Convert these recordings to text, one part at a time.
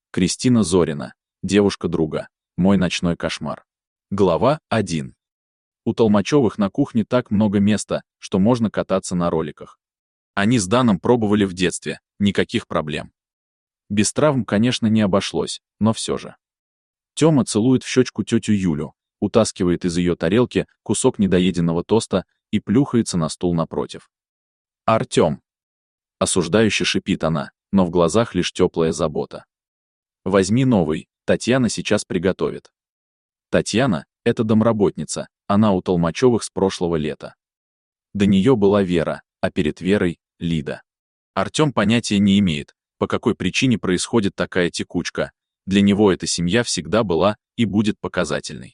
Кристина Зорина, девушка друга, мой ночной кошмар. Глава 1. У Толмачевых на кухне так много места, что можно кататься на роликах. Они с Даном пробовали в детстве, никаких проблем. Без травм, конечно, не обошлось, но все же. Тёма целует в щечку тетю Юлю, утаскивает из ее тарелки кусок недоеденного тоста и плюхается на стул напротив. «Артём!» — осуждающе шипит она, но в глазах лишь теплая забота. «Возьми новый, Татьяна сейчас приготовит». Татьяна — это домработница, она у Толмачевых с прошлого лета. До нее была Вера, а перед Верой — Лида. Артём понятия не имеет, по какой причине происходит такая текучка. Для него эта семья всегда была и будет показательной.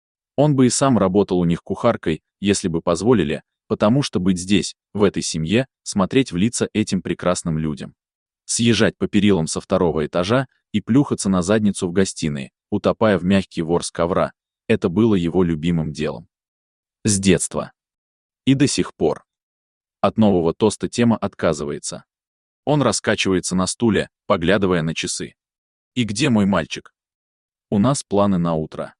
Он бы и сам работал у них кухаркой, если бы позволили, потому что быть здесь, в этой семье, смотреть в лица этим прекрасным людям. Съезжать по перилам со второго этажа и плюхаться на задницу в гостиной, утопая в мягкий ворс ковра, это было его любимым делом. С детства. И до сих пор. От нового тоста Тема отказывается. Он раскачивается на стуле, поглядывая на часы. «И где мой мальчик?» «У нас планы на утро».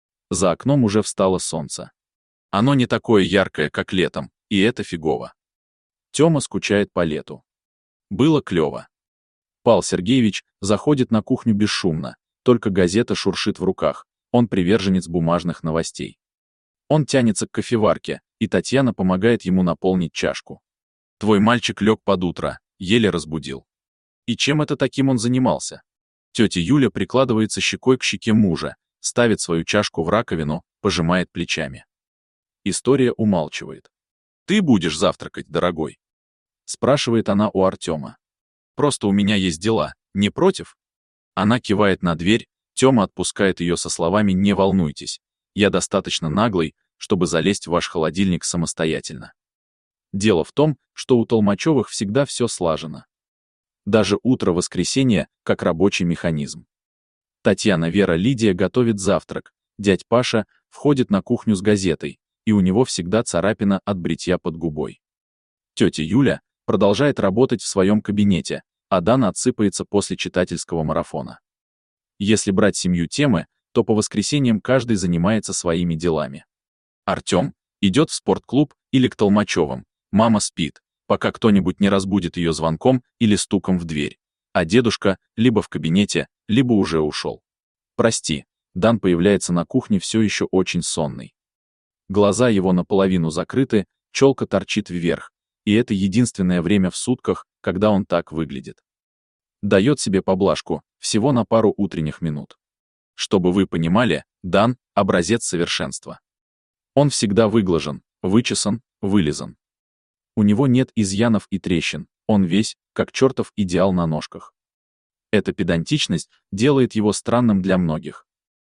За окном уже встало солнце. Оно не такое яркое, как летом, и это фигово. Тёма скучает по лету. Было клёво. Павел Сергеевич заходит на кухню бесшумно, только газета шуршит в руках, он приверженец бумажных новостей. Он тянется к кофеварке, и Татьяна помогает ему наполнить чашку. «Твой мальчик лег под утро, еле разбудил». И чем это таким он занимался? Тетя Юля прикладывается щекой к щеке мужа, ставит свою чашку в раковину, пожимает плечами. История умалчивает. «Ты будешь завтракать, дорогой?» Спрашивает она у Артема. «Просто у меня есть дела, не против?» Она кивает на дверь, Тёма отпускает ее со словами «Не волнуйтесь, я достаточно наглый, чтобы залезть в ваш холодильник самостоятельно». Дело в том, что у Толмачевых всегда все слажено. Даже утро воскресенья как рабочий механизм. Татьяна, Вера, Лидия готовит завтрак, дядь Паша входит на кухню с газетой, и у него всегда царапина от бритья под губой. Тетя Юля продолжает работать в своем кабинете, а Дан отсыпается после читательского марафона. Если брать семью Темы, то по воскресеньям каждый занимается своими делами. Артём идет в спортклуб или к Толмачевым, мама спит, пока кто-нибудь не разбудит ее звонком или стуком в дверь, а дедушка либо в кабинете, либо уже ушел. «Прости», Дан появляется на кухне все еще очень сонный. Глаза его наполовину закрыты, челка торчит вверх, и это единственное время в сутках, когда он так выглядит. Дает себе поблажку, всего на пару утренних минут. Чтобы вы понимали, Дан — образец совершенства. Он всегда выглажен, вычесан, вылизан. У него нет изъянов и трещин, он весь, как чертов идеал на ножках. Эта педантичность делает его странным для многих.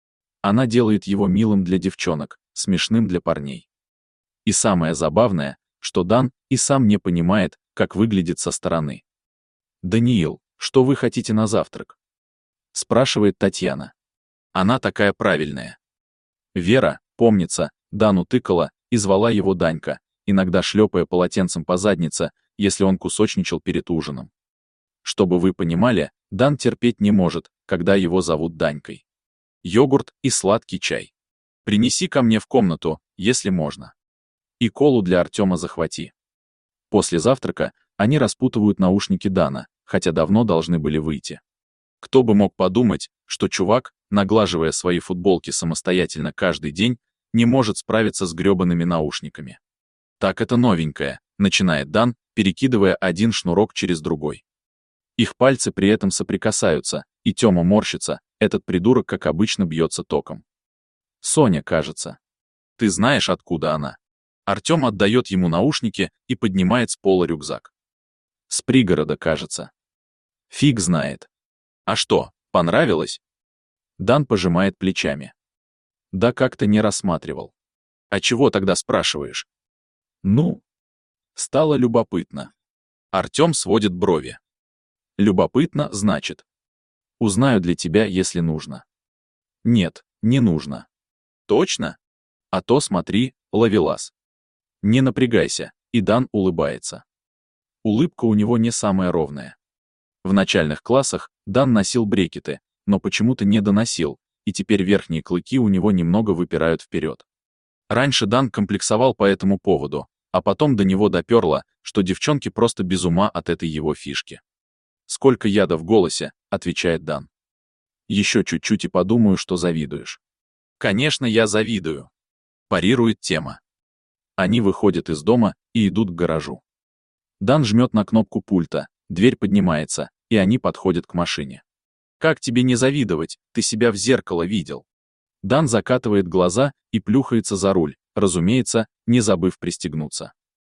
Она делает его милым для девчонок, смешным для парней. И самое забавное, что Дан и сам не понимает, как выглядит со стороны. «Даниил, что вы хотите на завтрак?» — спрашивает Татьяна. Она такая правильная. Вера, помнится, Дану тыкала и звала его Данька, иногда шлепая полотенцем по заднице, если он кусочничал перед ужином. Чтобы вы понимали, Дан терпеть не может, когда его зовут Данькой. Йогурт и сладкий чай. Принеси ко мне в комнату, если можно. И колу для Артема захвати. После завтрака они распутывают наушники Дана, хотя давно должны были выйти. Кто бы мог подумать, что чувак, наглаживая свои футболки самостоятельно каждый день, не может справиться с грёбаными наушниками. «Так это новенькое», — начинает Дан, перекидывая один шнурок через другой. Их пальцы при этом соприкасаются, и Тёма морщится, этот придурок, как обычно, бьется током. Соня, кажется. Ты знаешь, откуда она? Артём отдает ему наушники и поднимает с пола рюкзак. С пригорода, кажется. Фиг знает. А что, понравилось? Дан пожимает плечами. Да как-то не рассматривал. А чего тогда спрашиваешь? Ну, стало любопытно. Артём сводит брови. Любопытно, значит. Узнаю для тебя, если нужно. Нет, не нужно. Точно? А то смотри, ловелас. Не напрягайся, и Дан улыбается. Улыбка у него не самая ровная. В начальных классах Дан носил брекеты, но почему-то не доносил, и теперь верхние клыки у него немного выпирают вперед. Раньше Дан комплексовал по этому поводу, а потом до него доперло, что девчонки просто без ума от этой его фишки. «Сколько яда в голосе», — отвечает Дан. «Еще чуть-чуть и подумаю, что завидуешь». «Конечно, я завидую», — парирует тема. Они выходят из дома и идут к гаражу. Дан жмет на кнопку пульта, дверь поднимается, и они подходят к машине. «Как тебе не завидовать, ты себя в зеркало видел?» Дан закатывает глаза и плюхается за руль, разумеется, не забыв пристегнуться.